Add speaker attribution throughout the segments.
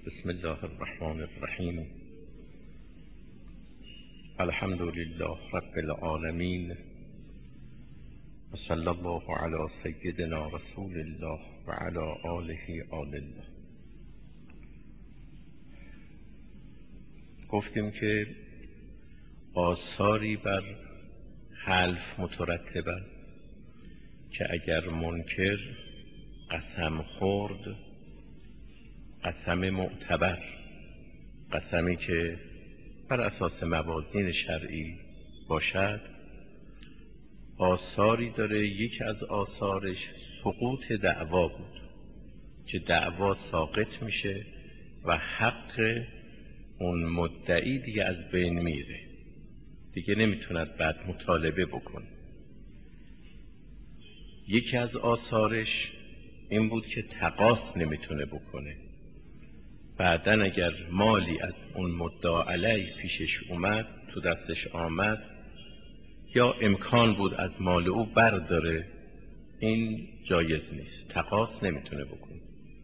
Speaker 1: بسم الله الرحمن الرحیم. الحمد لله رب العالمین و صلی الله علی سیدنا رسول الله و علی آله آل الله. گفتیم که آثاری بر حلف مترتب است که اگر منکر قسم خورد، قسم معتبر، قسمی که بر اساس موازین شرعی باشد، آثاری داره. یکی از آثارش سقوط دعوا بود که دعوا ساقط میشه و حق اون مدعی دیگه از بین میره، دیگه نمیتوند بعد مطالبه بکنه. یکی از آثارش این بود که تقاص نمیتونه بکنه. بعدن اگر مالی از اون مدعا علیه پیشش اومد، تو دستش آمد، یا امکان بود از مال او برداره، این جایز نیست، تقاص نمیتونه بکنه.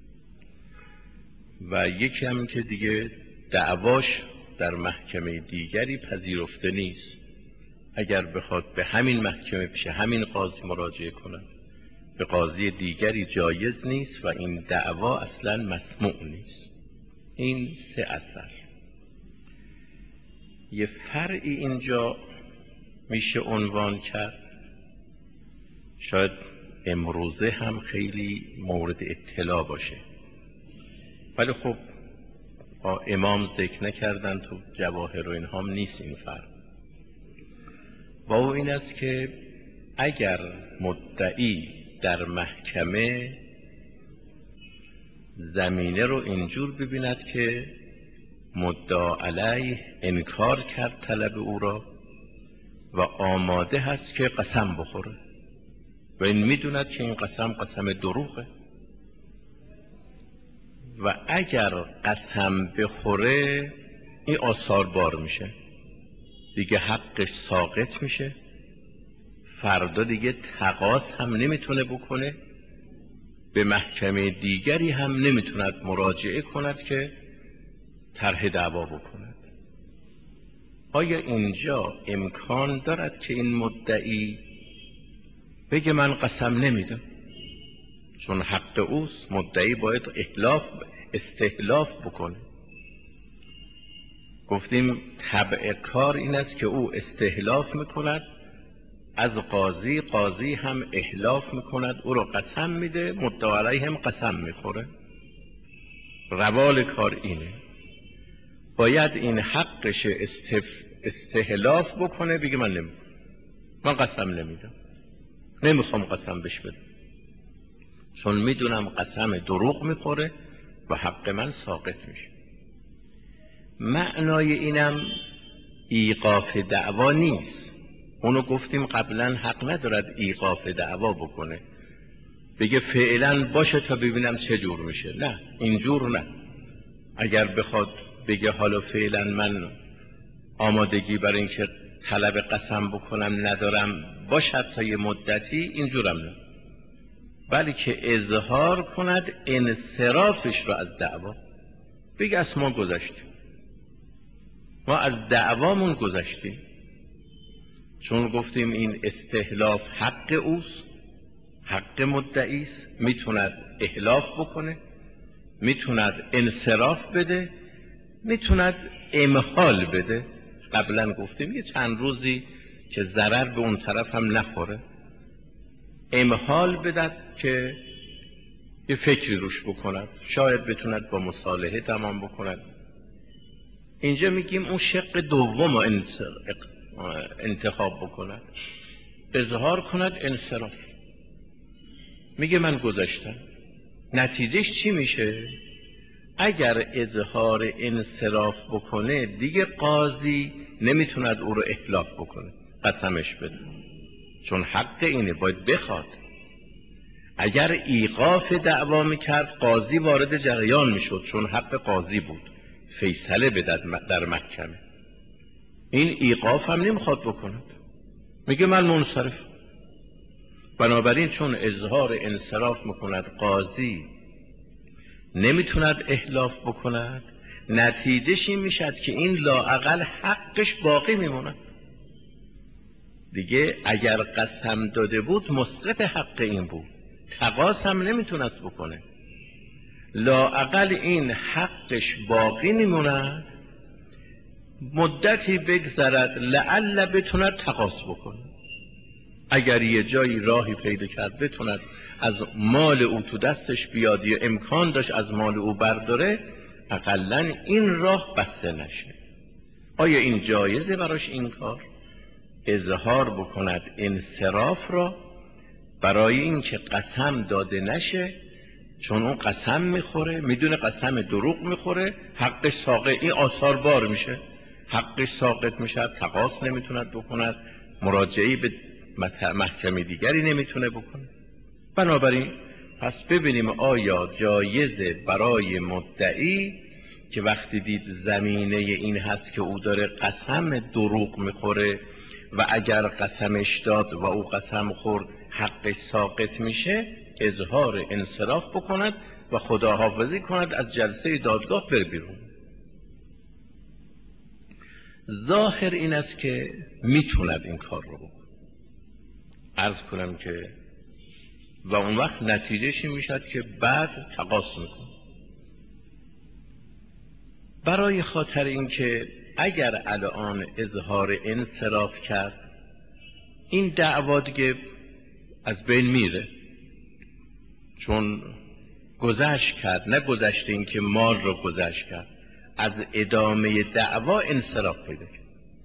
Speaker 1: و یکی هم که دیگه دعواش در محکمه دیگری پذیرفته نیست، اگر بخواد به همین محکمه پیش همین قاضی مراجعه کنه، به قاضی دیگری جایز نیست و این دعوا اصلا مسموع نیست. این سه اثر. یه فرعی اینجا میشه عنوان کرد، شاید امروزه هم خیلی مورد اطلاع باشه، ولی خب امام ذکر نکردن، تو جواهر و اینها هم نیست این فرق. و او این است که اگر مدعی در محکمه زمینه رو اینجور ببیند که مدعا علیه انکار کرد طلب او را و آماده هست که قسم بخوره و این میدوند که این قسم دروغه، و اگر قسم بخوره این آثار بار میشه، دیگه حقش ساقط میشه، فردا دیگه تقاص هم نمیتونه بکنه، به محکمه دیگری هم نمیتوند مراجعه کند که طرح دعوا بکند. آیا اینجا امکان دارد که این مدعی بگه من قسم نمیدم؟ چون حق اوست، مدعی باید استحلاف بکنه. گفتیم طبع کار این است که او استحلاف میکند از قاضی، قاضی هم احلاف میکند او رو قسم میده، مدعا علیه هم قسم میخوره. روال کار اینه. باید این حقش استحلاف بکنه، بگه من قسم نمیدم، نمیخوام قسم بش بدم، چون میدونم قسم دروغ میخوره و حق من ساقط میشه. معنای اینم ایقاف دعوا نیست. اونو گفتیم قبلا حق ندارد ایقاف دعوا بکنه، بگه فعلا باشه تا ببینم چه جور میشه. نه، اینجور نه. اگر بخواد بگه حالا فعلا من آمادگی برای اینکه طلب قسم بکنم ندارم، باشد تا یه مدتی، اینجورم نه، بلکه اظهار کند انصرافش رو از دعوا، بگه از ما گذشتیم، ما از دعوامون گذشتیم. چون گفتیم این استحلاف حق اوست، حق مدعیست، میتوند احلاف بکنه، میتوند انصراف بده، میتوند امحال بده. قبلا گفتیم یه چند روزی که ضرر به اون طرف هم نخوره، امحال بدد که یه فکری روش بکند، شاید بتوند با مصالحه تمام بکند. اینجا میگیم اون شق دوم انتخاب بکند، اظهار کند انصراف، میگه من گذاشتم. نتیجهش چی میشه؟ اگر اظهار انصراف بکنه دیگه قاضی نمیتوند او رو احلاف بکنه، قسمش بده، چون حق اینه، باید بخواد. اگر ایقاف دعوا میکرد قاضی وارد جریان میشد، چون حق قاضی بود فیصله بدهد در محکمه. این ایقاف هم نمیخواد بکند، میگه من منصرف. بنابراین چون اظهار انصراف میکند قاضی نمیتوند احلاف بکند، نتیجهش این میشد که این لااقل حقش باقی میموند. دیگه اگر قسم داده بود مسقط حق این بود، تقاص هم نمیتونست بکنه، لااقل این حقش باقی میموند، مدتی بگذرد لعل بتوند تقاص بکنه. اگر یه جایی راهی پیدا کرد بتوند از مال او تو دستش بیاد یا امکان داشت از مال او برداره، اقلن این راه بسته نشه. آیا این جایزه براش این کار؟ اظهار بکند انصراف را برای این که قسم داده نشه، چون اون قسم میخوره، میدونه قسم دروغ میخوره، حقش ساقط، این آثار بار میشه، حقش ساقط میشه، تقاص نمیتوند بکند، مراجعه به محکمه دیگری نمیتونه بکنه. بنابراین پس ببینیم آیا جایزه برای مدعی که وقتی دید زمینه این هست که او داره قسم دروغ میخوره و اگر قسمش داد و او قسم خورد حقش ساقط میشه، اظهار انصراف بکند و خداحافظی کند، از جلسه دادگاه بر بیرون. ظاهر این است که میتوند این کار رو بکن. عرض کنم که و اون وقت نتیجهش میشد که بعد تقاص میکن. برای خاطر اینکه اگر الان اظهار انصراف کرد، این دعوا دیگه از بین میره، چون گذشت کرد، نه گذشته این که مال رو گذشت کرد، از ادامه دعوا انصراف پیدا کرد.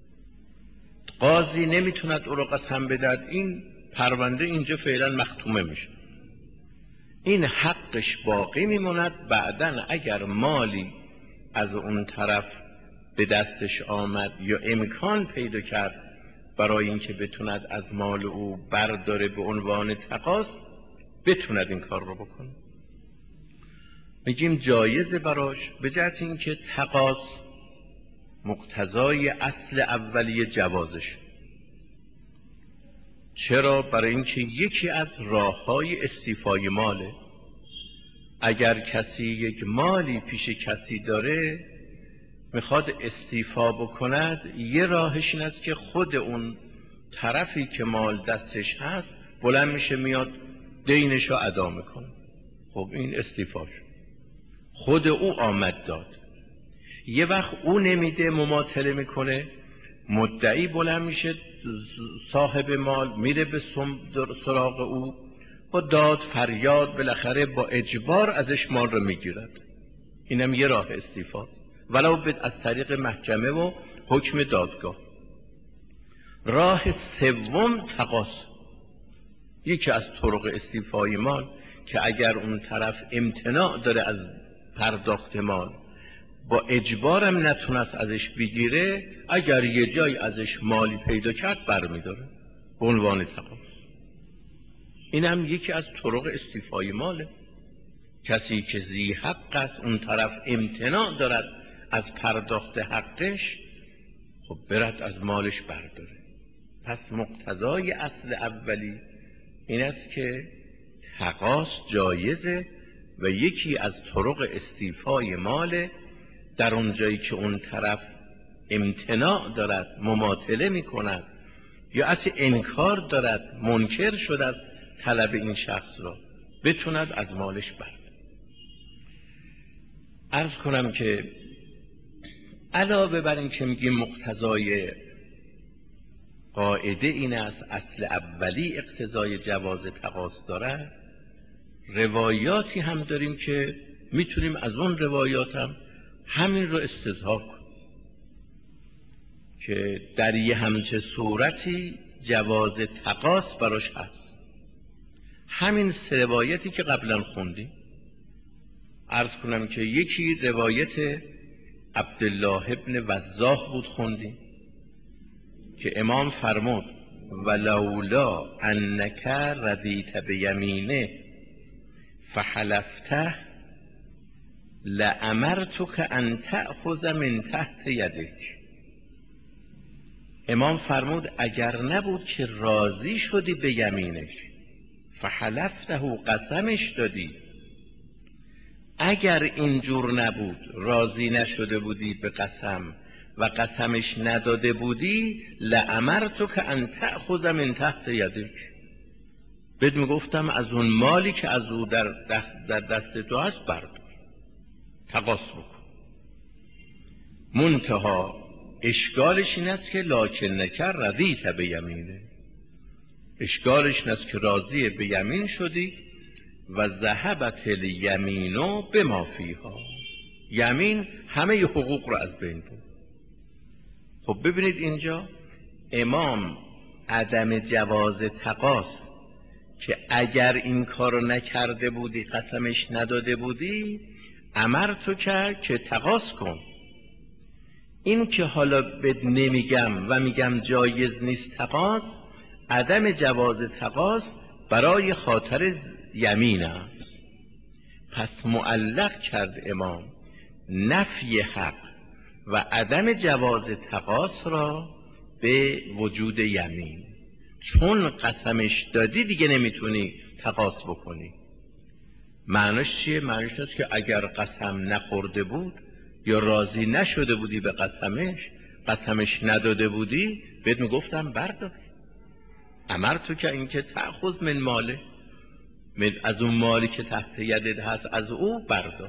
Speaker 1: قاضی نمیتوند او رو قسم بدهد، این پرونده اینجا فعلا مختومه میشه، این حقش باقی میموند. بعدن اگر مالی از اون طرف به دستش آمد یا امکان پیدا کرد برای اینکه بتوند از مال او برداره به عنوان تقاص، بتوند این کار رو بکنه. میگیم جایزه براش، به جهت اینکه تقاص مقتضای اصل اولیه جوازش. چرا؟ برای اینکه یکی از راههای استیفای ماله. اگر کسی یک مالی پیش کسی داره میخواد استیفا بکند، یه راهش این است که خود اون طرفی که مال دستش هست بلند میشه میاد دینش رو ادا میکنه. خب این استیفاش، خود او آمد داد. یه وقت او نمیده، مماطله میکنه، مدعی بلند میشه، صاحب مال میره به سراغ او با داد فریاد، بالاخره با اجبار ازش مال رو میگیرد. اینم یه راه استیفاست، ولو از طریق محکمه و حکم دادگاه. راه سوم تقاص، یکی از طرق استیفای مال، که اگر اون طرف امتناع داره از پرداخت مال، با اجبارم نتونست ازش بگیره، اگر یه جای ازش مالی پیدا کرد برمیداره به عنوان تقاص. این هم یکی از طرق استیفای ماله. کسی که ذی حق است، اون طرف امتناع دارد از پرداخت حقش، خب برد از مالش برداره. پس مقتضای اصل اولی این است که تقاص جایزه و یکی از طرق استیفای مال، در اون جایی که اون طرف امتناع دارد، مماطله می کند یا اصلا انکار دارد، منکر شد از طلب این شخص را، بتوند از مالش برد. عرض کنم که علاوه بر این که میگیم مقتضای قاعده این است، اصل اولی اقتضای جواز تقاص دارد، روایاتی هم داریم که میتونیم از اون روایات هم همین رو استظهار کنیم که در یه همچه صورتی جواز تقاص براش هست. همین سه روایتی که قبلا خوندیم. عرض کنم که یکی روایت عبدالله ابن وضاح بود، خوندیم که امام فرمود ولولا انک رضیت بیمینه فحلفته لامرتک ان تأخذ من تحت یدک. امام فرمود اگر نبود که راضی شدی به یمینش، فحلفته قسمش دادی، اگر اینجور نبود، راضی نشده بودی به قسم و قسمش نداده بودی، لامرتک ان تأخذ من تحت یدک، بهت میگفتم از اون مالی که از او در دست تو هست بردار، تقاص بکن. منتها اشکالش این است که لکنک رضیت بیمینه، اشکالش این است که راضی به یمین شدی و ذهبت الیمین بما فیها، یمین همه حقوق رو از بین برد. خب ببینید اینجا امام عدم جواز تقاص، که اگر این کارو نکرده بودی، قسمش نداده بودی، امرتو که تقاص کن. این که حالا بهت نمیگم و میگم جایز نیست تقاص، عدم جواز تقاص برای خاطر یمین است. پس معلق کرد امام نفی حق و عدم جواز تقاص را به وجود یمین. چون قسمش دادی دیگه نمیتونی تقاص بکنی. معنیش چیه؟ معنیش است که اگر قسم نخورده بود یا راضی نشده بودی به قسمش نداده بودی، بهت میگفتم بردار، امرتو که اینکه تأخذ من ماله، از اون مالی که تحت یدت هست از او بردار.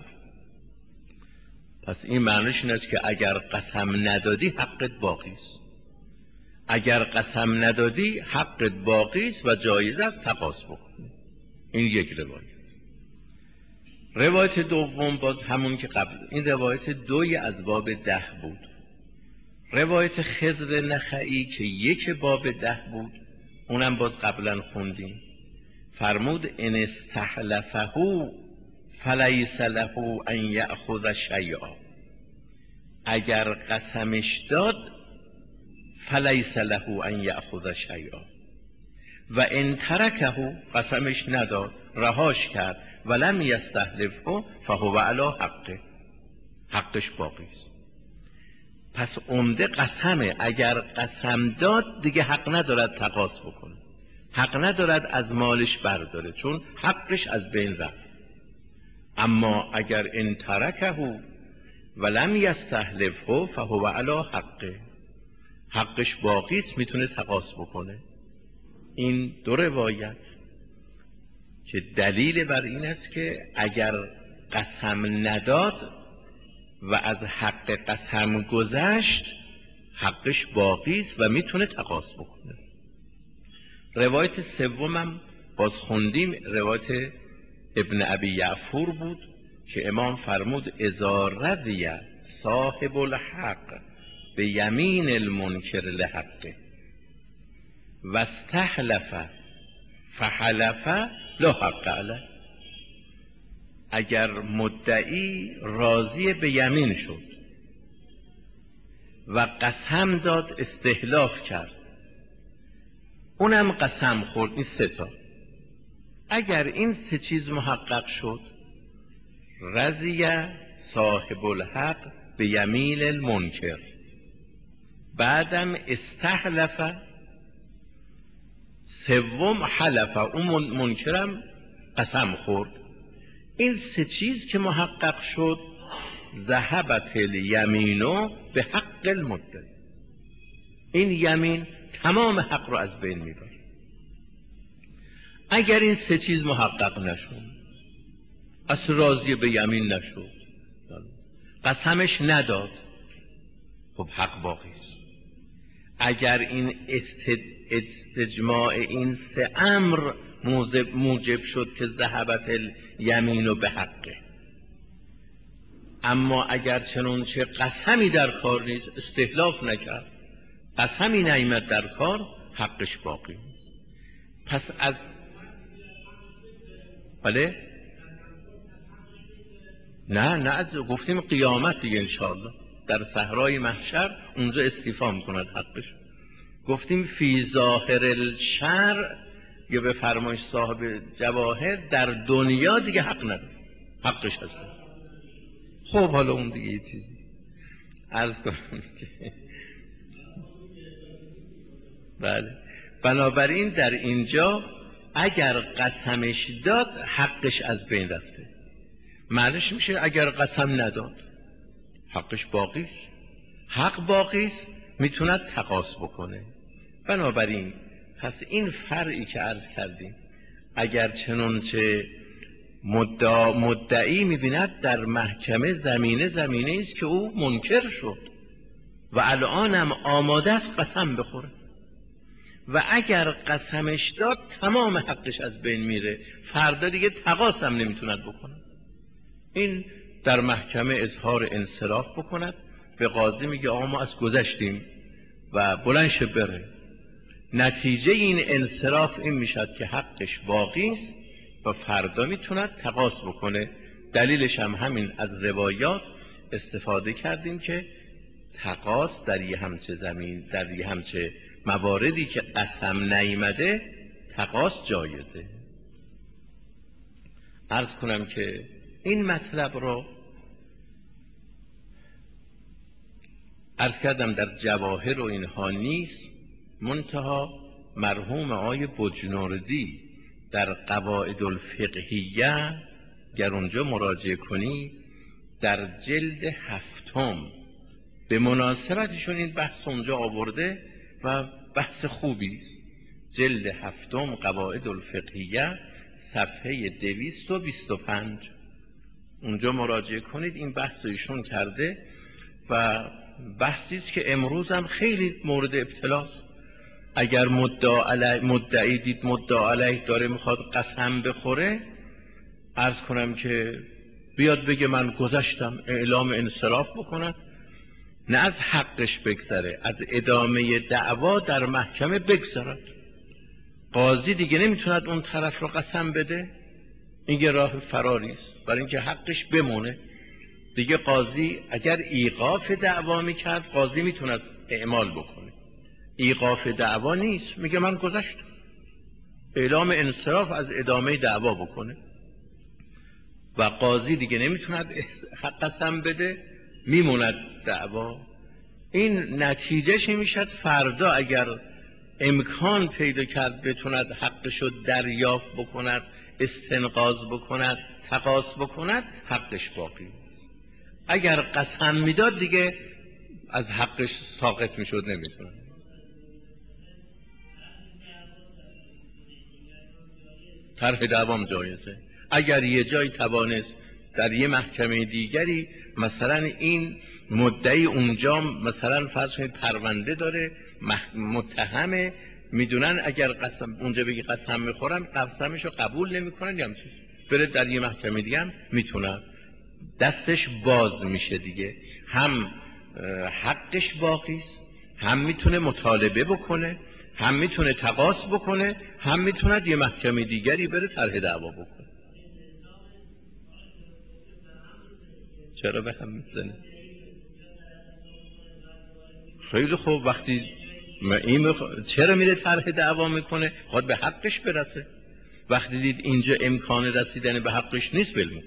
Speaker 1: پس این معنیش این است که اگر قسم ندادی حقت باقی است، اگر قسم ندادی حقت باقی است و جایز است تقاص بکنی. این یک روایت. روایت دوم باز همون که قبل، این روایت 2 از باب 10 بود. روایت خضر نخعی که 1 باب 10 بود، اونم باز قبلا خوندیم. فرمود ان استحلفه فلیس له ان یأخذ شیئا، اگر قسمش داد فلیس له ان یأخذ شیئا، و ان ترکه، قسمش نداد رهاش کرد، ولم یستحلفه فهو علی حقه، حقش باقی است. پس عمده قسمه، اگر قسم داد دیگه حق ندارد تقاص بکنه، حق ندارد از مالش برداره، چون حقش از بین رفت. اما اگر ان ترکه ولم یستحلفه فهو علی حقه، حقش باقی است، میتونه تقاص بکنه. این 2 روایت که دلیل بر این است که اگر قسم نداد و از حق قسم گذشت حقش باقی است و میتونه تقاص بکنه. روایت سومم باز خوندیم، روایت ابن ابی یعفور بود که امام فرمود اذا رضی صاحب الحق به یمین المنکر لحقه و استحلف فحلف لا حق علیه، اگر مدعی راضی به یمین شد و قسم داد، استحلاف کرد، اونم قسم خورد، این 3 تا، اگر این 3 چیز محقق شد، رضی صاحب الحق به یمین المنکر، بعدم استحلف، سوم حلف، اون منکرم قسم خورد، این 3 چیز که محقق شد، ذهبت الیمینو به حق المدعی، این یمین تمام حق رو از بین میبره. اگر این 3 چیز محقق نشد، اصلا راضی به یمین نشد، قسمش نداد، خب حق باقی است. اگر این استجماع این 3 امر موجب شد که ذهبت الیمین به حقه، اما اگر چنانچه قسمی در کار نیست، استحلاف نکرد، قسمی نیامد در کار، حقش باقی است. پس از بله نه از گفتیم قیامت دیگه انشاءالله در صحرای محشر اونجا استیفا میکند حقش. گفتیم فی ظاهر الشرع یا به فرمایش صاحب جواهر در دنیا دیگه حق نداره، حقش هست. خب حالا اون دیگه یه چیزی عرض کنم که بله، بنابراین در اینجا اگر قسمش داد حقش از بین رفته، معنیش میشه اگر قسم نداد حقش باقیست. حق باقیست، میتوند تقاص بکنه. بنابراین پس این فرعی که عرض کردیم، اگر چنانچه مدعی میبیند در محکمه زمینه است که او منکر شد و الانم آماده است قسم بخوره و اگر قسمش داد تمام حقش از بین میره، فردا دیگه تقاص هم نمیتوند بکنه. این در محکمه اظهار انصراف بکند، به قاضی میگه آقا ما از گذشتیم و بلندش بره. نتیجه این انصراف این میشد که حقش باقی است و فردا میتوند تقاص بکنه. دلیلش هم همین از روایات استفاده کردیم که تقاص در یه همچه زمین، در یه همچه مواردی که قسم نیامده تقاص جایزه. عرض کنم که این مطلب رو عرض کردم در جواهر و اینها نیست، منتها مرحوم آقای بجنوردی در قواعد الفقهیه گر اونجا مراجعه کنی در جلد 7 به مناسبتشون این بحث اونجا آورده و بحث خوبی است. جلد 7 قواعد الفقهیه صفحه 225 اونجا مراجعه کنید. این بحث ایشون کرده و بحثی است که امروز هم خیلی مورد ابتلاست. اگر مدعی دید مدعا علیه داره میخواد قسم بخوره، عرض کنم که بیاد بگه من گذشتم، اعلام انصراف بکنه، نه از حقش بگذره، از ادامه دعوا در محکمه بگذرد. قاضی دیگه نمیتوند اون طرف رو قسم بده، این یه راه فراری است برای اینکه حقش بمونه. دیگه قاضی اگر ایقاف دعوا میکرد قاضی میتونه اعمال بکنه. ایقاف دعوا نیست، میگه من گذشتم، اعلام انصراف از ادامه دعوا بکنه و قاضی دیگه نمیتوند حق قسم بده، میموند دعوا. این نتیجهش میشد فردا اگر امکان پیدا کرد بتوند حقشو دریافت بکند، استنقاض بکند، تقاص بکند، حقش باقی. اگر قسم میداد دیگه از حقش ساقط میشد، نمیتونه. طرح دعوام جایزه. اگر یه جای توانست در یه محکمه دیگری، مثلا این مدعی اونجا مثلا فرض کنید پرونده داره، متهمه، میدونن اگر قسم اونجا بگی قسم میخورم قسمشو قبول نمیکنن، یا چیز بره در یه محکمه دیگه هم میتونه، دستش باز میشه دیگه، هم حقش باقی است، هم میتونه مطالبه بکنه، هم میتونه تقاص بکنه، هم میتونه یه محکمه دیگری بره طرح دعوا بکنه. چرا به هم میزنه؟ خیلی خوب، وقتی چرا میره طرح دعوا میکنه؟ خود به حقش برسه. وقتی دید اینجا امکان رسیدن به حقش نیست بلمون.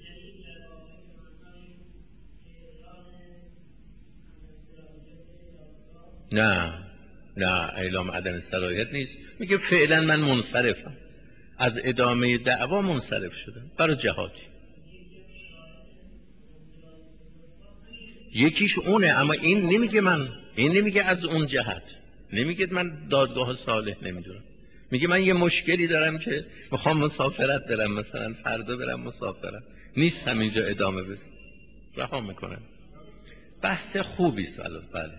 Speaker 1: نه اعلام عدم صلاحیت نیست، میگه فعلا من منصرفم، از ادامه دعوا منصرف شدم برای جهادی. یکیش اونه، اما این نمیگه از اون جهت، نمیگه من دادگاه صالح نمیدونم، میگه من یه مشکلی دارم که میخوام مسافرت برم، مثلا فردا برم مسافرت، نیستم اینجا ادامه بدم، رها میکنم. بحث خوبی است. بله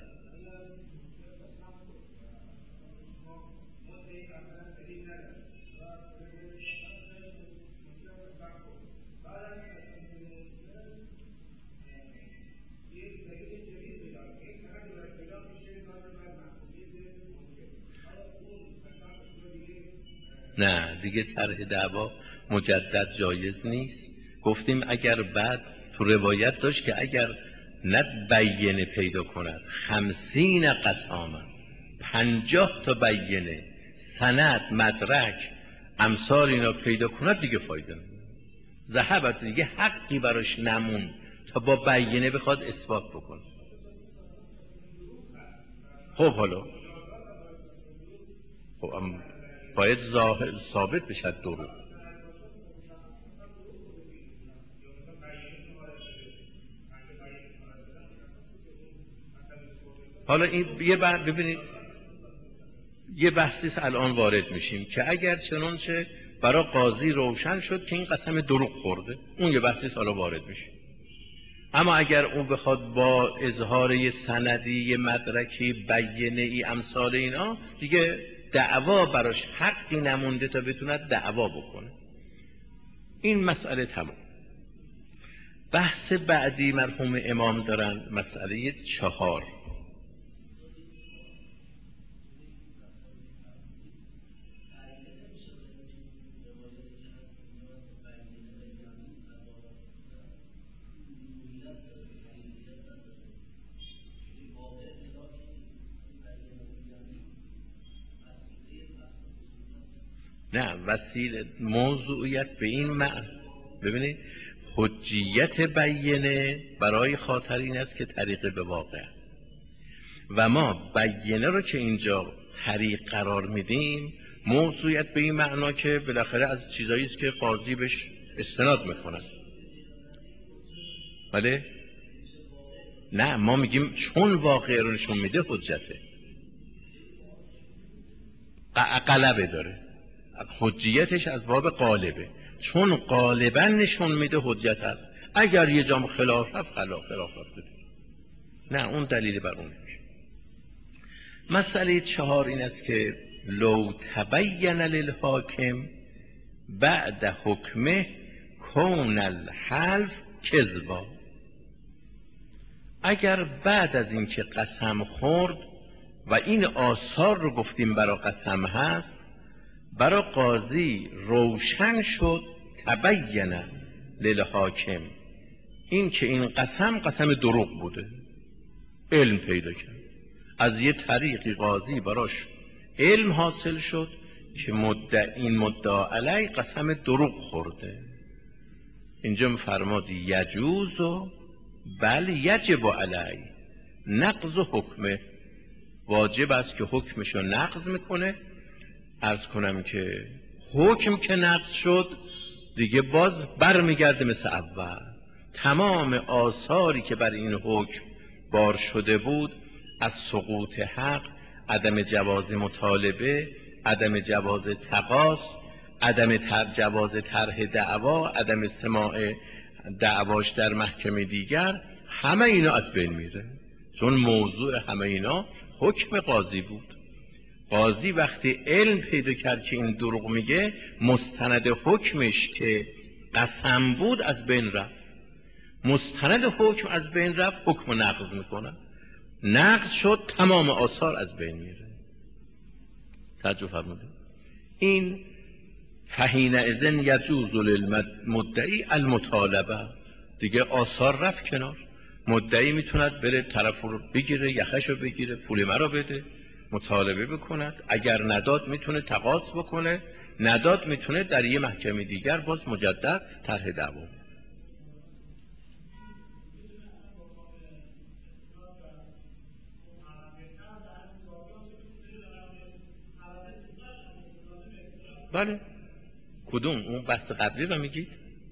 Speaker 1: نه دیگه طرح دعوا مجدد جایز نیست. گفتیم اگر بعد تو روایت داشت که اگر نه بیینه پیدا کند 50 قسامه، 50 تا بیینه، سند، مدرک، امثال اینا پیدا کند، دیگه فایده نمید. ذهبت دیگه حقی براش نمون تا با بیینه بخواد اثبات بکنه. خب حالا باید ثابت بشد دروغ. حالا این ببینید یه بحثی الان وارد میشیم که اگر چنانچه برای قاضی روشن شد که این قسم دروغ خورده، اون یه بحثی حالا وارد میشه. اما اگر اون بخواد با اظهار یه سندی، یه مدرکی، بیانه ای امثال اینا، دیگه دعوا براش حقی نمونده تا بتونه دعوا بکنه. این مسئله تمام. بحث بعدی مرحوم امام دارن، مسئله 4. نه، وسیله موضوعیت به این معنی، ببینید حجیت بیانه برای خاطر این است که طریق به واقع است و ما بیانه رو که اینجا طریق قرار میدیم، موضوعیت به این معنا که بالاخره از چیزایی است که قاضی بهش استناد میکنه. بله؟ نه، ما میگیم چون واقع رو نشون میده حجته، غلبه داره، حجیتش از باب غالبه، چون غالبا نشون میده حجت است. اگر یه جام خلاف رفت بده، نه اون دلیل بر اون نمیشه. مسئله 4 این است که لو تبین للحاکم بعد حکمه کون الحلف کذبا، اگر بعد از این که قسم خورد و این آثار رو گفتیم برای قسم هست، برای قاضی روشن شد تبین للحاکم این که این قسم دروغ بوده، علم پیدا کرد، از یه طریقی قاضی براش علم حاصل شد که این مدعا علی قسم دروغ خورده. اینجا فرماد یجوز و بل یجب علی نقض حکمه، واجب است که حکمشو نقض میکنه. عرض کنم که حکم که نقض شد دیگه باز برمیگرده مثل اول، تمام آثاری که بر این حکم بار شده بود از سقوط حق، عدم جواز مطالبه، عدم جواز تقاص، عدم جواز طرح دعوا، عدم سماع دعواش در محکمه دیگر، همه اینا از بین میره، چون موضوع همه اینا حکم قاضی بود. قاضی وقتی علم پیدا کرد که این دروغ میگه، مستند حکمش که قسم بود از بین رفت، مستند حکم از بین رفت، حکم نقض میکنن، نقض شد، تمام آثار از بین میره. توجه فرمودید؟ این فحین اذن یجوز للمدعی المطالبه، دیگه آثار رفت کنار، مدعی میتوند بره طرف رو بگیره، یخش رو بگیره، پول مرا بده، مطالبه بکند، اگر نداد میتونه تقاص بکنه، نداد میتونه در یه محکمه دیگر باز مجدد طرح دعوا. بله، کدوم؟ اون بحث قبلی رو میگید؟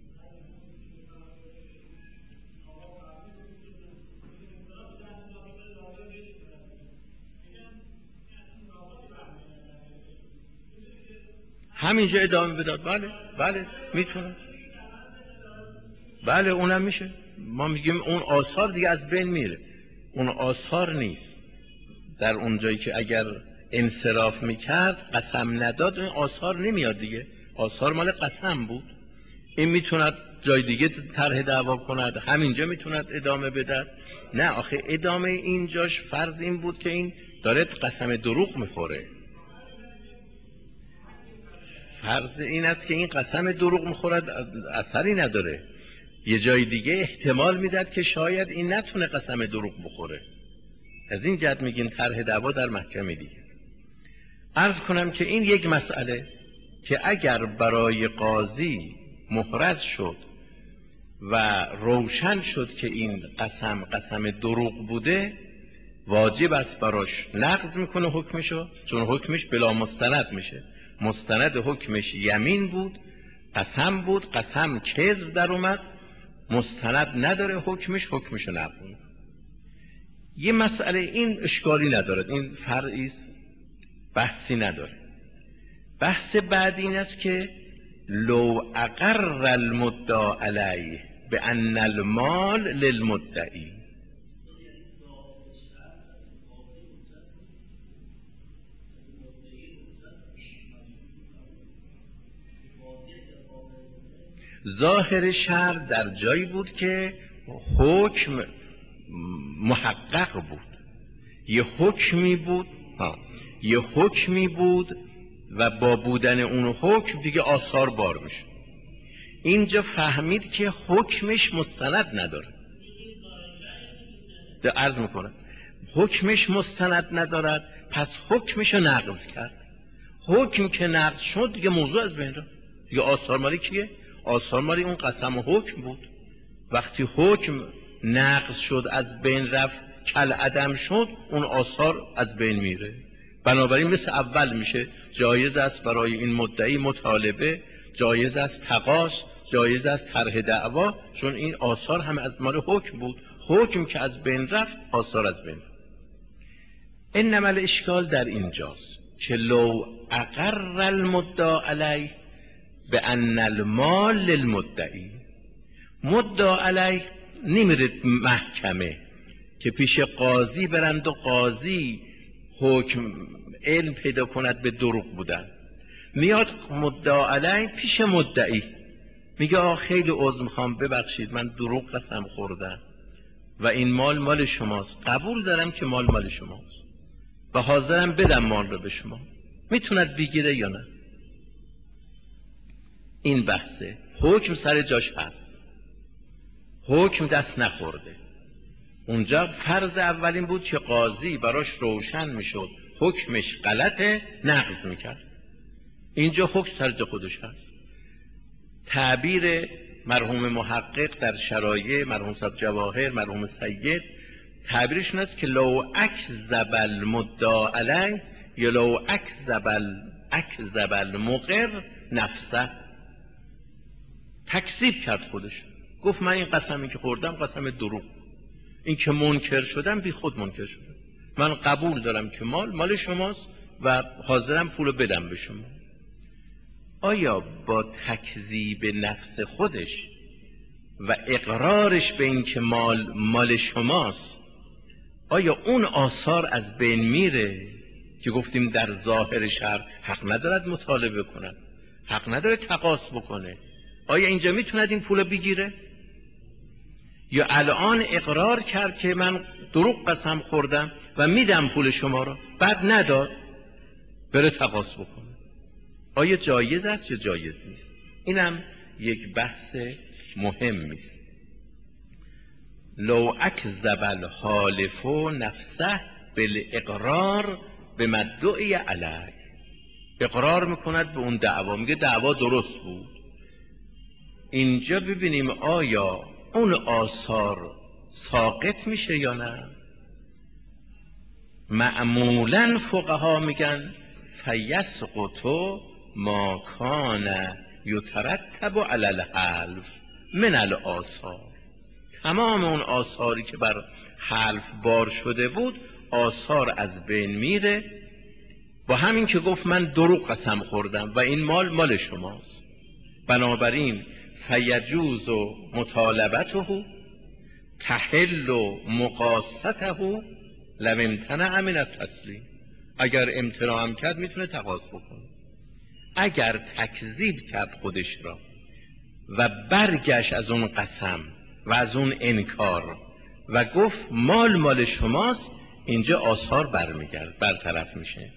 Speaker 1: همینجا ادامه بداد. بله میتونه، بله اونم میشه. ما میگیم اون آثار دیگه از بین میره، اون آثار نیست. در اون جایی که اگر انصراف میکرد، قسم نداد، این آثار نمیاد دیگه، آثار مال قسم بود. این میتوند جای دیگه طرح دعوا کند، همینجا میتوند ادامه بدد. نه آخه ادامه اینجاش فرض این بود که این داره قسم دروغ میخوره، فرض این است که این قسم دروغ میخورد، اثری نداره. یه جای دیگه احتمال میداد که شاید این نتونه قسم دروغ بخوره، از این جهت میگیم طرح دعوا در محکمه دیگه. عرض کنم که این یک مسئله که اگر برای قاضی محرز شد و روشن شد که این قسم دروغ بوده، واجب است براش نقض میکنه حکمشو، چون حکمش بلا مستند میشه. مستند حکمش یمین بود، قسم بود، قسم کذب در اومد، مستند نداره حکمشو نقض میکنه. یه مسئله این اشکالی ندارد، این فرعی است، بحثی نداره. بحث بعد این است که لو اقر المدعی علیه بان المال للمدعی. ظاهر شرع در جایی بود که حکم محقق بود، یه حکمی بود و با بودن اون حکم دیگه آثار بار میشه. اینجا فهمید که حکمش مستند نداره. عرض میکنم حکمش مستند ندارد، پس حکمش رو نقض کرد. حکم که نقض شد دیگه موضوع از بین رفت. دیگه آثار مالی کیه؟ آثار مالی اون قسم و حکم بود. وقتی حکم نقض شد، از بین رفت، کل عدم شد، اون آثار از بین میره. بنابراین مثل اول میشه، جایز است برای این مدعی مطالبه، جایز است تقاص، جایز است طرح دعوا، چون این آثار هم از مال حکم بود. حکم که از بین رفت، آثار از بین رفت. انما الاشکال در اینجاست که لو اقر المدعی علیه بان المال للمدعی، مدعی علیه نمیره محکمه که پیش قاضی برند و قاضی حکم علم پیدا کند به دروغ بودن. میاد مدعی علیه پیش مدعی میگه خیلی عذر میخوام، ببخشید من دروغ قسم خوردم و این مال مال شماست، قبول دارم که مال شماست و حاضرم بدم مال رو به شما، میتوند بگیره یا نه؟ این بحثه. حکم سر جاش هست، حکم دست نخورده. اونجا فرض اولین بود که قاضی براش روشن میشد حکمش غلطه، نقض میکرد. اینجا حکم سر جا خودش هست. تعبیر مرحوم محقق در شرایع، مرحوم صاحب جواهر، مرحوم سید، تعبیرشون است که لو اکذب المدعی علیه یا لو اکذب المقر نفسه، تکذیب کرد خودش، گفت من این قسمی که خوردم قسم دروغ، این که منکر شدم بی خود منکر شدم، من قبول دارم که مال شماست و حاضرم پولو بدم به شما. آیا با تکذیب نفس خودش و اقرارش به این که مال شماست، آیا اون آثار از بین میره که گفتیم در ظاهر شرع حق ندارد مطالبه کنه، حق نداره تقاص بکنه؟ آیا اینجا میتوند این پولو بگیره؟ یا الان اقرار کرد که من دروغ قسم خوردم و میدم پول شما رو، بعد نداد، بره تقاص بکنه؟ آیا جایز است یا جایز نیست؟ اینم یک بحث مهمی است. لو اکذب الحالف نفسه بالاقرار به مدعی علیه، اقرار میکند به اون دعوا، میگه دعوا درست بود. اینجا ببینیم آیا اون آثار ساقط میشه یا نه؟ معمولا فقها میگن فیسقط ما کان یترتب علی الحلف من الاثار، تمام اون آثاری که بر حلف بار شده بود آثار از بین میره، با همین که گفت من دروغ قسم خوردم و این مال شماست. بنابراین فیجوز مطالبته تحل مقاسته لم امتنع من التسلیم، اگر امتناع هم کرد میتونه تقاضا بکنه. اگر تکذیب کرد خودش را و برگشت از اون قسم و از اون انکار و گفت مال شماست، اینجا آثار برطرف میشه.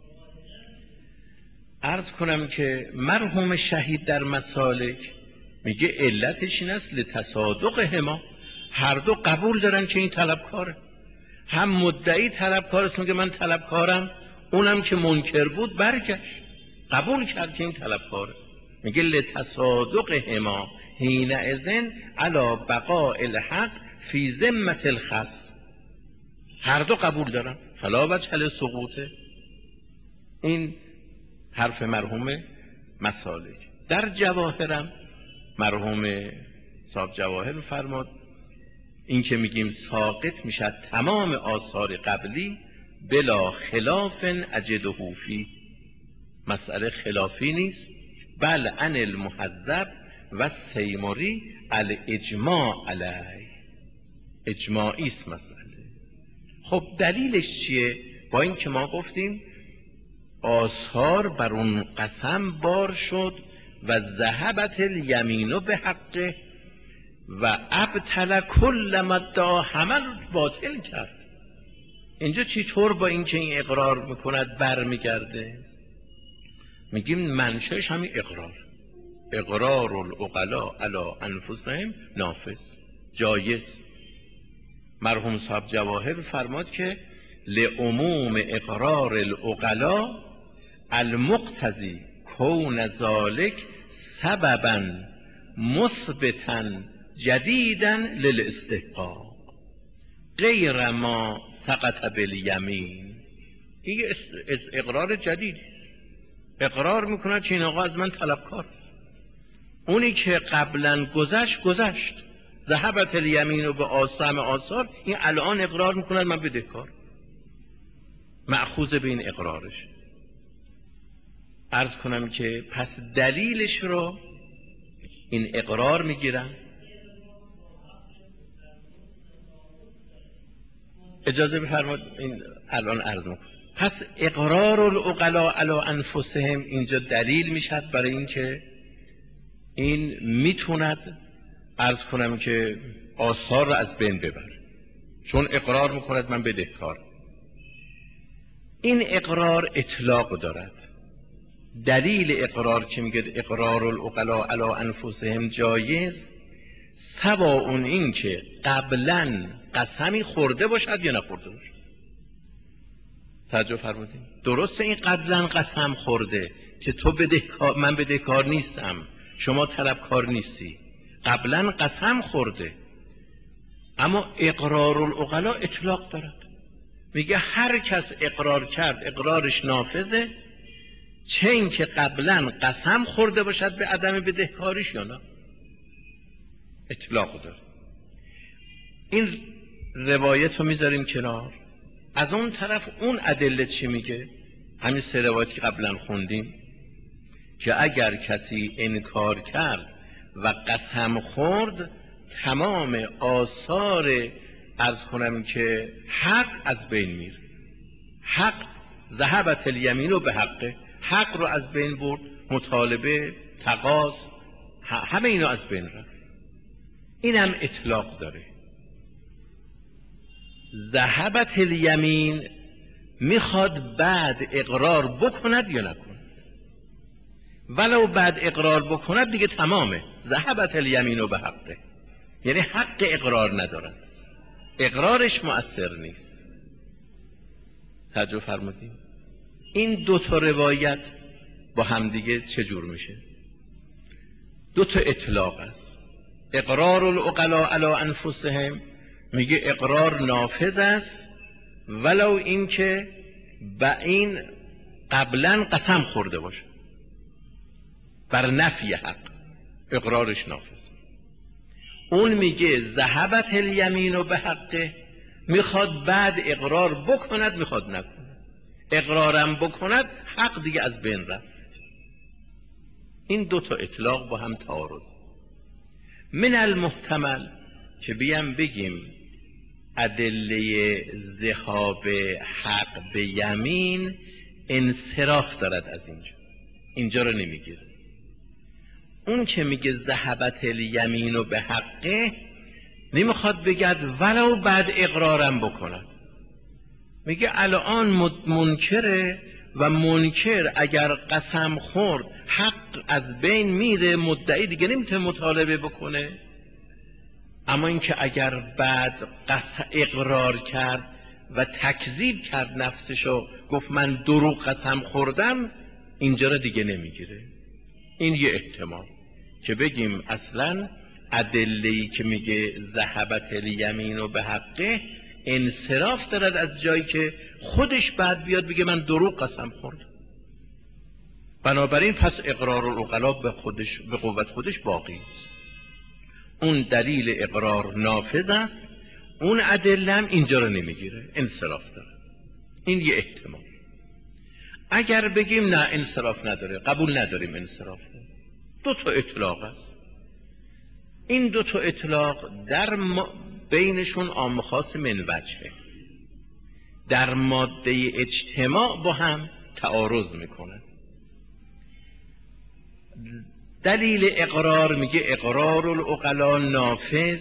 Speaker 1: عرض کنم که مرحوم شهید در مسالک میگه علتش این است لتصادقهما، هر دو قبول دارن که این طلبکاره، هم مدعی طلبکارست میگه من طلبکارم، اونم که منکر بود برگشت قبول کرد که این طلبکاره، میگه لتصادقهما حینئذ علی بقاء الحق فی ذمة الخصم، هر دو قبول دارن فلا وجه لسقوطه. این حرف مرحوم مسالک. در جواهرم مرحوم صاحب جواهر فرمود این که میگیم ساقط میشد تمام آثار قبلی بلا خلاف اجده فی، مسئله خلافی نیست، بل عن المهذب و سیموری الاجماع علیه، اجماعی است مسئله. خب دلیلش چیه؟ با این که ما گفتیم آثار بر اون قسم بار شد و ذهبت الیمین به حقه و ابطل کل ما ادعا، همه باطل کرد. اینجا چطور با این که این اقرار میکند برمیگرده؟ میگیم منشأش همین اقرار العقلاء علی انفسهم نافذ، جایز. مرحوم صاحب جواهر فرماد که لعموم اقرار العقلاء المقتضی کون ذالک سببا مثبتا جدیدا للاستحقاق غیر ما سقط بالیمین. این اقرار جدید، اقرار میکنه که این آقا از من طلبکار، اونی که قبلا گذشت ذهبت الیمین و به آثام آثار، این الان اقرار میکند من بدهکار، مأخوذ به این اقرارش. عرض کنم که پس دلیلش رو این اقرار میگیرن. اجازه بفرمایید این الان عرض میکنم. پس اقرار العقلاء علی انفسهم اینجا دلیل میشد برای اینکه این میتوند عرض کنم که آثار رو از بین ببر، چون اقرار میکند من بدهکار. این اقرار اطلاق دارد. دلیل اقرار که میگه اقرار العقلاء علی انفسهم جایز، سواء این که قبلا قسمی خورده باشد یا نخورده باشد. توجه فرمودین؟ درسته این قبلا قسم خورده که تو بدهکار، من بدهکار نیستم، شما طلبکار نیستی، قبلا قسم خورده. اما اقرار العقلاء اطلاق دارد، میگه هر کس اقرار کرد اقرارش نافذه، چه این که قبلا قسم خورده باشد به عدم بدهکاریش یا نه، اطلاق داره. این روایت رو میذاریم کنار. از اون طرف اون ادله چی میگه؟ همین سه روایت که قبلا خوندیم که اگر کسی انکار کرد و قسم خورد تمام آثار عرض کنم که حق از بین میره. حق ذهبت الیمین به حقه، حق رو از بین برد، مطالبه، تقاض، همه اینا از بین رفت. اینم اطلاق داره. ذهبت الیمین میخواد بعد اقرار بکند یا نکند، ولو بعد اقرار بکند دیگه تمامه، ذهبت الیمین به حقه، یعنی حق اقرار ندارد، اقرارش مؤثر نیست. توجه فرمودین؟ این دو تا روایت با همدیگه چجور میشه؟ دو تا اطلاق است. اقرار العقلاء علی انفسهم میگه اقرار نافذ است ولو این که با این قبلا قسم خورده باشه بر نفی حق، اقرارش نافذ. اون میگه ذهبت الیمین به حقه، میخواد بعد اقرار بکند میخواد نکند، اقرارم بکند حق دیگه از بین رفت. این دو تا اطلاق با هم تعارض. من المحتمل که بگیم ادله ذهاب حق به یمین انصراف دارد از اینجا رو نمیگیره. اون که میگه ذهبت الیمین و به حقه نمیخواد بگد ولو بعد اقرارم بکند، میگه الان منکره و منکر اگر قسم خورد حق از بین میره، مدعی دیگه نمیتونه مطالبه بکنه. اما اینکه اگر بعد اقرار کرد و تکذیب کرد نفسشو، گفت من دروغ قسم خوردم، اینجا رو دیگه نمیگیره. این یه احتمال که بگیم اصلا ادله‌ای که میگه ذهبت الیمین و به حقه انصراف دارد از جایی که خودش بعد بیاد بگه من دروغ قسم خوردم. بنابراین پس اقرار العقلاء به قوت خودش باقی است. اون دلیل اقرار نافذ است اون ادله هم اینجا رو نمیگیره، انصراف داره. این یه احتمال. اگر بگیم نه انصراف نداره، قبول نداریم انصراف، دو تا اطلاق است. این دو تا اطلاق در بینشون عام خاص من وجهه، در ماده اجتماع با هم تعارض میکنه. دلیل اقرار میگه اقرار العقلا نافذ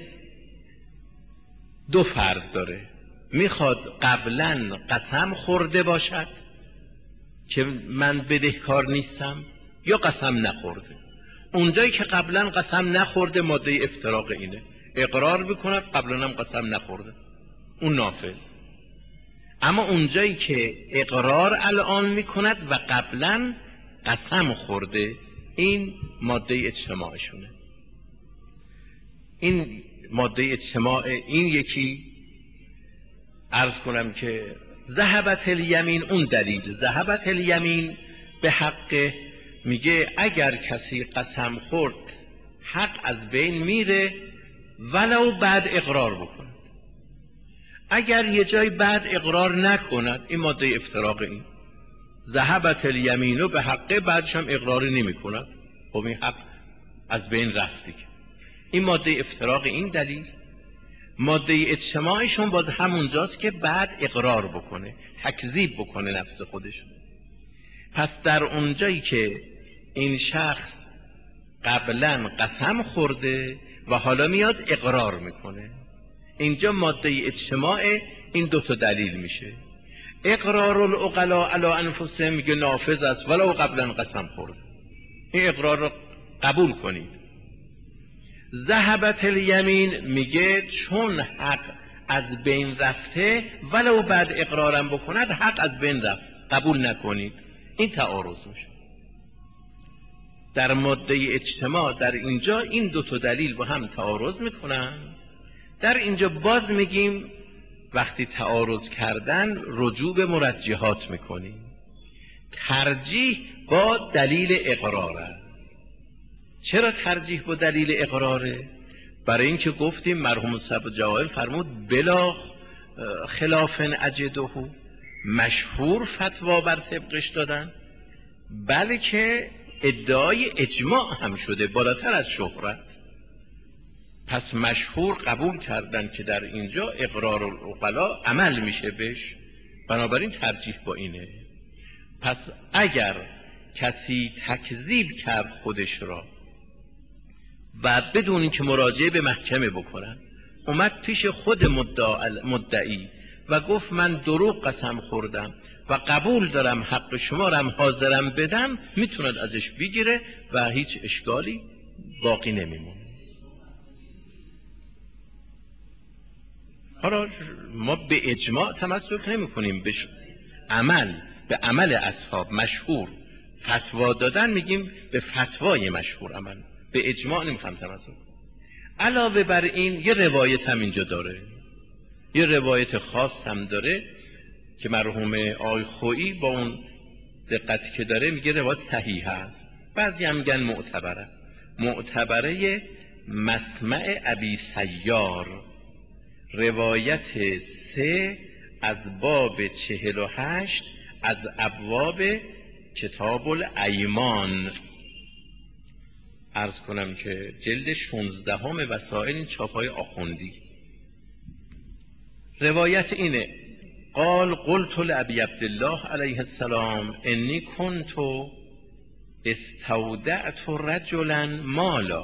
Speaker 1: دو فرد داره، میخواد قبلا قسم خورده باشد که من بدهکار نیستم یا قسم نخورده. اونجایی که قبلا قسم نخورده ماده افتراق اینه، اقرار میکند قبلا هم قسم نخورده، اون نافذ. اما اونجایی که اقرار الان میکند و قبلا قسم خورده، این ماده اجتماعشونه. این ماده اجتماع این یکی عرض کنم که ذهبت الیمین، اون دلیل ذهبت الیمین به حق میگه اگر کسی قسم خورد حق از بین میره ولو بعد اقرار بکنه. اگر یه جای بعد اقرار نکند، این ماده افتراق این ذهبت الیمینو به حقه، بعدش هم اقراری نمی کند، خب این حق از بین رفت دیگه. این ماده افتراق این دلیل. ماده اجتماعشون باز همونجاست که بعد اقرار بکنه، تکذیب بکنه نفس خودش. پس در اونجایی که این شخص قبلا قسم خورده و حالا میاد اقرار میکنه، اینجا ماده اجتماع این دو تا دلیل میشه. اقرار العقلاء علی انفسهم میگه نافذ است ولو قبلا قسم خورده، این اقرار رو قبول کنید. ذهبت الیمین میگه چون حق از بین رفته ولو بعد اقرارم بکند حق از بین رفت، قبول نکنید. این تعارض میشه در ماده اجتماع. در اینجا این دو تا دلیل با هم تعارض میکنن. در اینجا باز میگیم وقتی تعارض کردن رجوع به مرجحات میکنیم. ترجیح با دلیل اقرار است. چرا ترجیح با دلیل اقراره؟ برای اینکه گفتیم مرحوم صاحب جواهر فرمود بلا خلاف اجده، مشهور فتوا بر طبقش دادن، بلکه ادعای اجماع هم شده بالاتر از شهرت. پس مشهور قبول کردن که در اینجا اقرار العقلاء عمل میشه بهش، بنابراین ترجیح با اینه. پس اگر کسی تکذیب کرد خودش را و بدون اینکه مراجعه به محکمه بکنن، اومد پیش خود مدعی و گفت من دروغ قسم خوردم و قبول دارم حق شما را هم حاضرم بدم، میتوند ازش بگیره و هیچ اشکالی باقی نمیمونه. حالا ما به اجماع تمسک نمی کنیم، به عمل اصحاب مشهور فتوا دادن میگیم به فتوای مشهور عمل، به اجماع نمیخوام تمسک. علاوه بر این یه روایت هم اینجا داره، یه روایت خاص هم داره که مرحوم آقای خویی با اون دقتی که داره میگه روایت صحیح است، بعضی هم میگن معتبره. معتبره مسمع ابی سیار، روایت 3 از باب 48 از ابواب کتاب الایمان. عرض کنم که جلد 16 وسائل، این چاپای آخوندی. روایت اینه: قال قلت لابی عبدالله علیه السلام انی کنت استودعت رجلا مالا،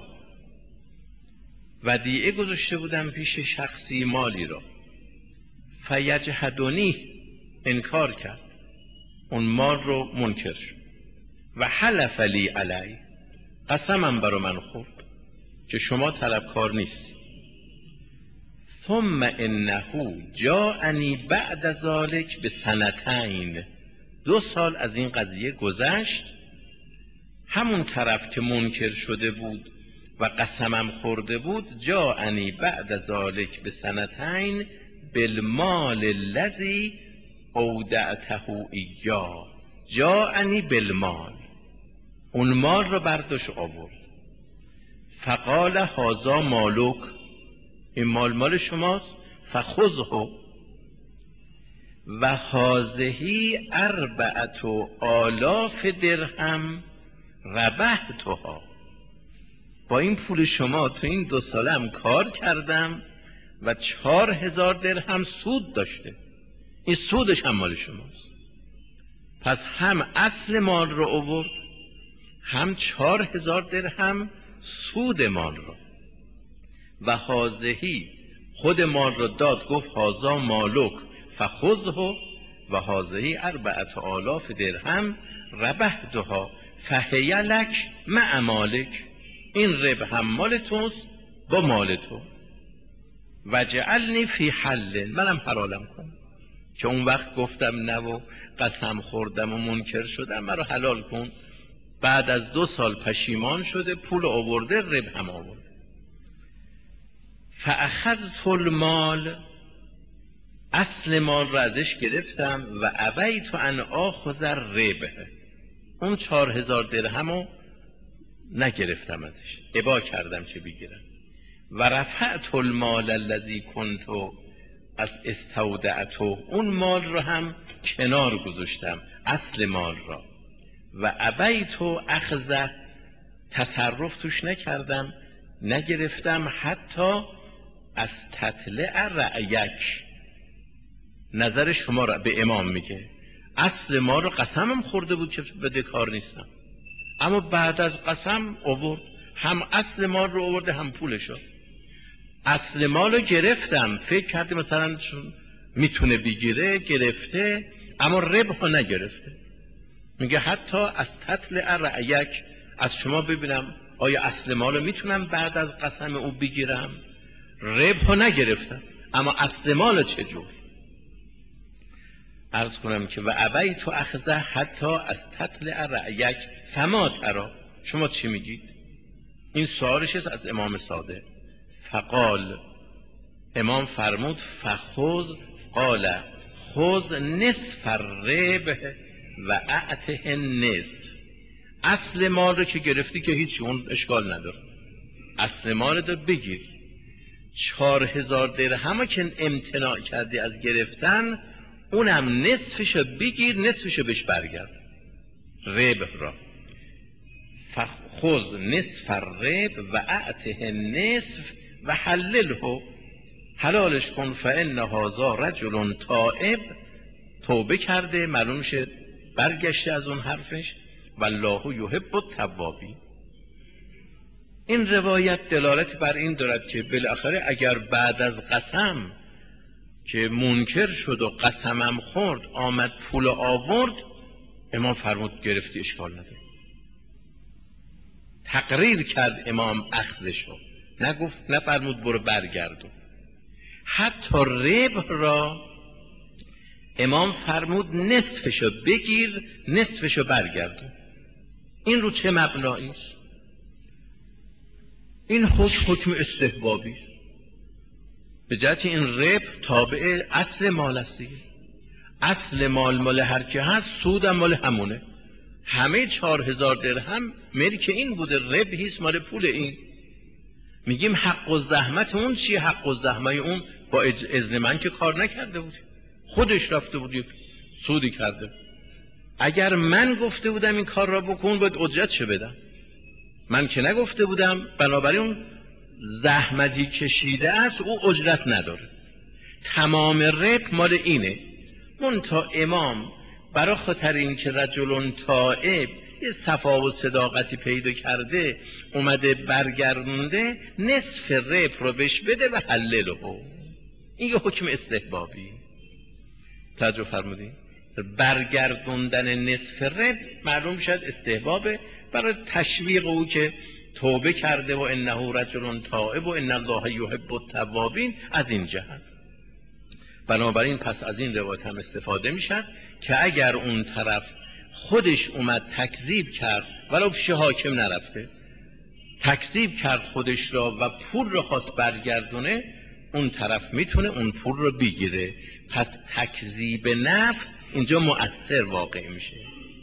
Speaker 1: ودیعه گذاشته بودم پیش شخصی مالی را، فیجحدنی، انکار کرد، اون مال رو منکر شد، و حلف لی علی، قسمم برا من خورد که شما طلبکار نیست. ثم انه جاءنی بعد ذلك بسنتین، 2 سال از این قضیه گذشت، همون طرف که منکر شده بود و قسمم خورده بود، جاءنی بعد ذلك بسنتین بالمال الذی اودعته ایاه، جاءنی بالمال، اون مال رو برداشت آورد. فقال هذا مالک، این مال شماست. فخذه و هذه 4000 درهم ربحتها. با این پول شما تو این 2 سالم کار کردم و 4000 درهم سود داشته. این سودش هم مال شماست. پس هم اصل مال رو آورد، هم 4000 درهم سود مال رو. و هازهی خود مال رو داد، گفت هازا مالک فخذه و هازهی 4000 درهم ربحتها فهی لک مع مالک. این ربح هم مال توست با مال تو. و جعلنی فی حل، منم حلالم کن که اون وقت گفتم نه و قسم خوردم و منکر شدم، مرا حلال کن. بعد از 2 سال پشیمان شده، پول آورده، ربح هم آورده. فاخذت المال، اصل مال را ازش گرفتم و ابیت ان آخذ الربح، اون 4000 درهم رو نگرفتم ازش، ابا کردم که بگیرم. و رفعت المال الذی کنت از استودعته، اون مال رو هم کنار گذاشتم، اصل مال را. و ابیت اخذه، تصرف توش نکردم، نگرفتم، حتی از تطلع رأیک، نظر شما را به امام میگه. اصل ما رو قسمم خورده بود که بده کار نیستم، اما بعد از قسم آورد، هم اصل مال رو آورده هم پولشو. اصل مال رو گرفتم، فکر کرده مثلا میتونه بگیره، گرفته، اما ربح رو نگرفته. میگه حتی از تطلع رأیک، از شما ببینم آیا اصل مال رو میتونم بعد از قسم او بگیرم. ربح رو نگرفتم، اما اصل مال چجور؟ عرض کنم که و ابیت اخذه حتی از تطلع رأیک فما ترا، شما چی میگید؟ این سوالش است از امام صادق. فقال، امام فرمود فخذ، قال خذ نصف الربح و اعطه نصف. اصل مال رو که گرفتی که هیچ، اون اشکال نداره، اصل مال رو بگیر. 4000 درهم که امتناع کردی از گرفتن، اونم نصفشو بگیر، نصفشو بهش برگرد، ربح را. فخذ نصف الربح و اعطه نصف و حلله، حلالش کن. فان هذا رجل تائب، توبه کرده، معلوم شه برگشته از اون حرفش. والله یحب التوابین. این روایت دلالت بر این دارد که بالاخره اگر بعد از قسم که منکر شد و قسمم خورد آمد پول آورد، امام فرمود گرفتی، اشکال نداره. تقریر کرد امام اخذشو، نگفت، نفرمود برو برگردو. حتی ربح را امام فرمود نصفشو بگیر، نصفشو برگردو. این رو چه مبنایی است؟ این حکم استحبابی، به جهت این ربح تابع اصل مال است دیگه. اصل مال هر که هست، سود مال همونه. همه 4000 درهم ملک این بوده، ربحیست مال پول این. میگیم حق و زحمت اون چی؟ حق و زحمت اون با اذن من که کار نکرده بود، خودش رفته بود سودی کرده. اگر من گفته بودم این کار را بکن، باید اجرتشو بدم. من که نگفته بودم، بنابراین زحمتی کشیده است، او اجرت نداره. تمام ربح مال اینه. منتها امام برای خاطر این که رجل تائب یه صفا و صداقتی پیدا کرده، اومده برگردونده، نصف ربح رو بهش بده و حلله. این یه حکم استحبابی، توجه فرمودین؟ برگردوندن نصف ربح معلوم شد استحبابه، برای تشویق او که توبه کرده و انه رجل تائب و ان الله یحب التوابین. از این جهت بنابراین پس از این روایت هم استفاده میشد که اگر اون طرف خودش اومد تکذیب کرد، ولو پیش حاکم نرفته، تکذیب کرد خودش را و پول را خواست برگردونه، اون طرف میتونه اون پول را بگیره. پس تکذیب نفس اینجا مؤثر واقع میشه.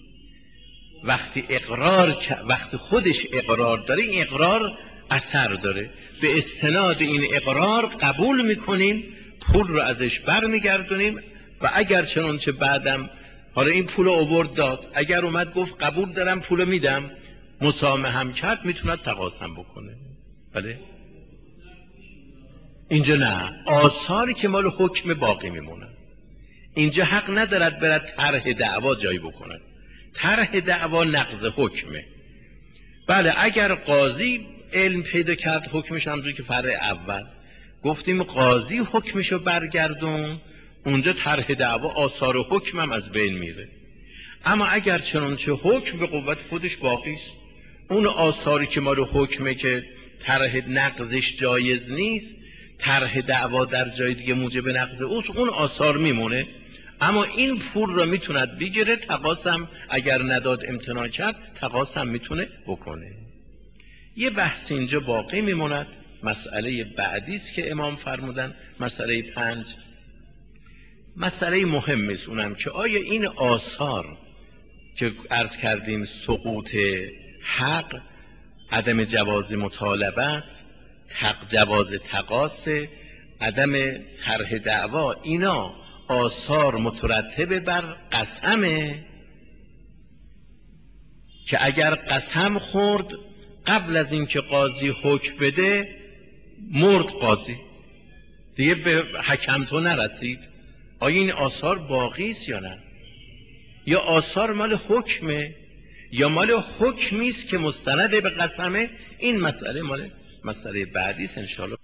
Speaker 1: وقتی خودش اقرار داره، این اقرار اثر داره. به استناد این اقرار قبول میکنیم پول رو ازش برمیگردونیم و اگر چنانچه بعدم حالا این پول رو آورد داد، اگر اومد گفت قبول دارم پول میدم، مسامحه هم کرد، میتونه تقاسم بکنه. بله اینجا نه، آثاری که مال حکم باقی میمونن. اینجا حق ندارد برد طرح دعوا جایی بکند. طرح دعوا نقض حکمه. بله اگر قاضی علم پیدا کرد حکمش، همونجوری که فرع اول گفتیم قاضی حکمشو برگردون، اونجا طرح دعوا آثار حکم هم از بین میره. اما اگر چنانچه حکم به قوت خودش باقی است، اون آثاری که مال حکمه که طرح نقضش جایز نیست، طرح دعوا در جای دیگه موجب نقض اوست، اون آثار میمونه. اما این پول را میتوند بگیره، تقاسم اگر نداد امتناع کرد تقاسم میتونه بکنه. یه بحث اینجا باقی میموند، مسئله بعدی است که امام فرمودن، مسئله 5. مسئله مهمی است، اونم که آیا این آثار که عرض کردیم سقوط حق، عدم جواز مطالبه است، جواز تقاصه، عدم طرح دعوا، اینا آثار مترتب بر قسمه که اگر قسم خورد قبل از اینکه قاضی حکم بده مرد قاضی، دیگه به حکم تو نرسید. آیا این آثار باقی است یا نه؟ یا آثار مال حکمه یا مال حکمی است که مستند به قسمه؟ این مسئله مال مسئله بعدی است ان شاء الله.